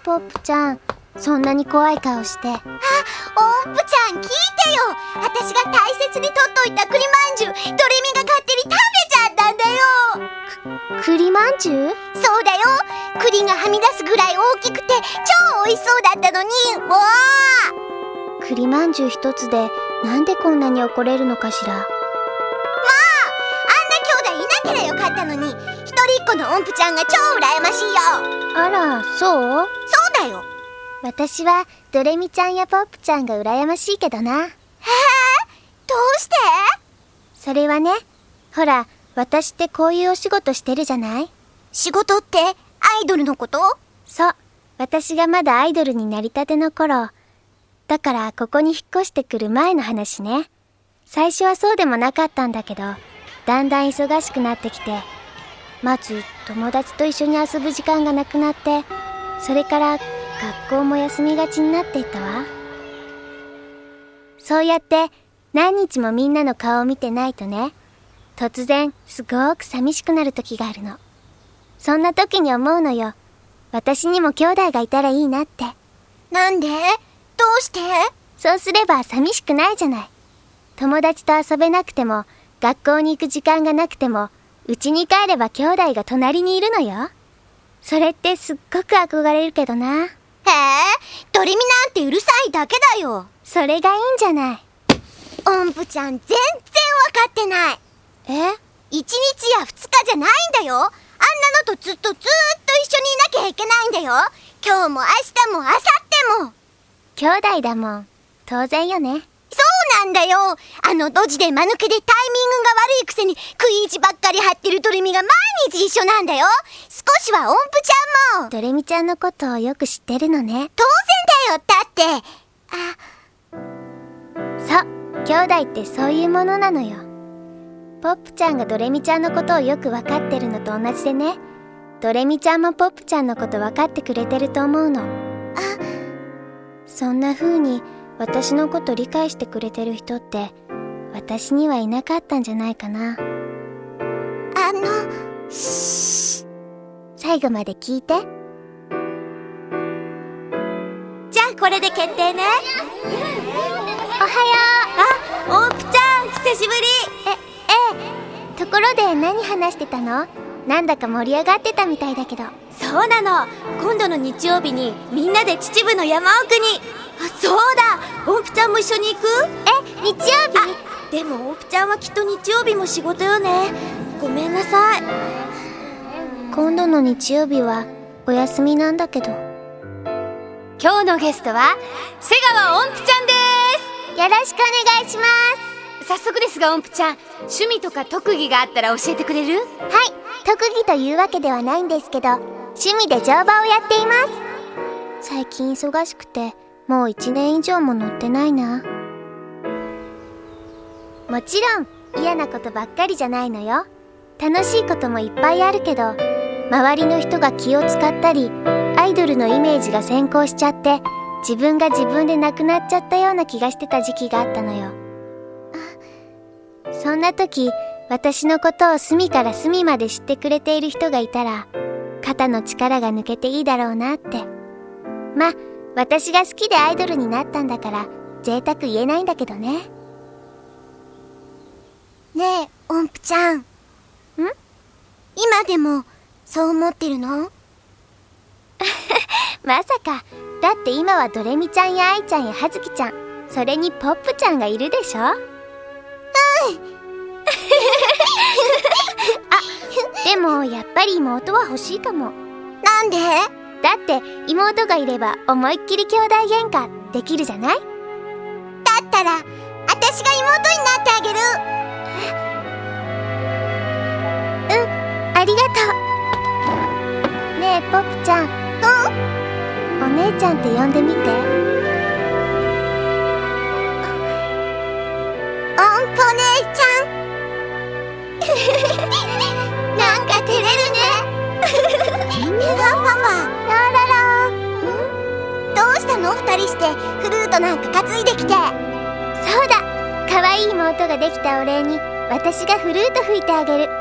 ポップちゃん、そんなに怖い顔して。 音符ちゃん聞いてよ。私が大切に取っといた栗まんじゅう、ドレミが勝手に食べちゃったんだよ。 栗まんじゅう？ そうだよ。栗がはみ出すぐらい大きくて超美味しそうだったのに、もう栗まんじゅう一つでなんでこんなに怒れるのかしら。 あんな兄弟いなけりゃよかったのに、一人っ子の音符ちゃんが超羨ましいよ。 あら、そう？ そうだよ。 私はドレミちゃんやポップちゃんが羨ましいけどな。 へえ、どうして？ それはね、ほら、私ってこういうお仕事してるじゃない？ 仕事ってアイドルのこと？ そう、私がまだアイドルになりたての頃。だからここに引っ越してくる前の話ね。最初はそうでもなかったんだけど、だんだん忙しくなってきて、まず友達と一緒に遊ぶ時間がなくなって、それから学校も休みがちになっていったわ。そうやって何日もみんなの顔を見てないとね、突然すごーく寂しくなる時があるの。そんな時に思うのよ。私にも兄弟がいたらいいなって。 なんで？どうして？ そうすれば寂しくないじゃない。友達と遊べなくても、学校に行く時間がなくても、家に帰れば兄弟が隣にいるのよ。それってすっごく憧れるけどな。 へえ、ドレミなんてうるさいだけだよ。 それがいいんじゃない。 音符ちゃん全然わかってない。 え？ 1日や2日じゃないんだよ。あんなのとずっと一緒にいなきゃいけないんだよ。今日も明日も明後日も。 兄弟だもん。当然よね。 そうなんだよ。あのドジで間抜けでタイミングが悪いくせに食い意地ばっかり張ってるドレミが毎日一緒なんだよ。少しは音符ちゃんも。 ドレミちゃんのことをよく知ってるのね。 当然だよ。だってそう、兄弟ってそういうものなのよ。ポップちゃんがドレミちゃんのことをよくわかってるのと同じでね、ドレミちゃんもポップちゃんのことわかってくれてると思うの。そんな風に私のこと理解してくれてる人って私にはいなかったんじゃないかな。最後まで聞いて。 じゃあこれで決定ね。 おはよう。 音符ちゃん久しぶり。 ところで何話してたの？なんだか盛り上がってたみたいだけど。 そうなの。今度の日曜日にみんなで秩父の山奥に。そうだ、音符ちゃんも一緒に行く？ 日曜日？ でも音符ちゃんはきっと日曜日も仕事よね。ごめんなさい。 今度の日曜日はお休みなんだけど。 今日のゲストは瀬川音符ちゃんです。 よろしくお願いします。 早速ですが音符ちゃん、趣味とか特技があったら教えてくれる？ はい、特技というわけではないんですけど、趣味で乗馬をやっています。最近忙しくてもう1年以上も乗ってないな。もちろん嫌なことばっかりじゃないのよ。楽しいこともいっぱいあるけど、周りの人が気を使ったり、アイドルのイメージが先行しちゃって、自分が自分でなくなっちゃったような気がしてた時期があったのよ。そんな時、私のことを隅から隅まで知ってくれている人がいたら、肩の力が抜けていいだろうなって。ま、私が好きでアイドルになったんだから贅沢言えないんだけどね。 ねえ音符ちゃん、今でもそう思ってるの？ まさか。だって今はドレミちゃんやアイちゃんやハズキちゃん、それにポップちゃんがいるでしょ。でもやっぱり妹は欲しいかも。 なんで？ だって妹がいれば思いっきり兄弟喧嘩できるじゃない？ だったら私が妹になってあげる。 ありがとう。ねえポップちゃん、お姉ちゃんって呼んでみて。 音符お姉ちゃん。なんか照れるね。パパラララ。 どうしたの2人してフルートなんか担いできて。 そうだ、可愛い妹ができたお礼に私がフルート吹いてあげる。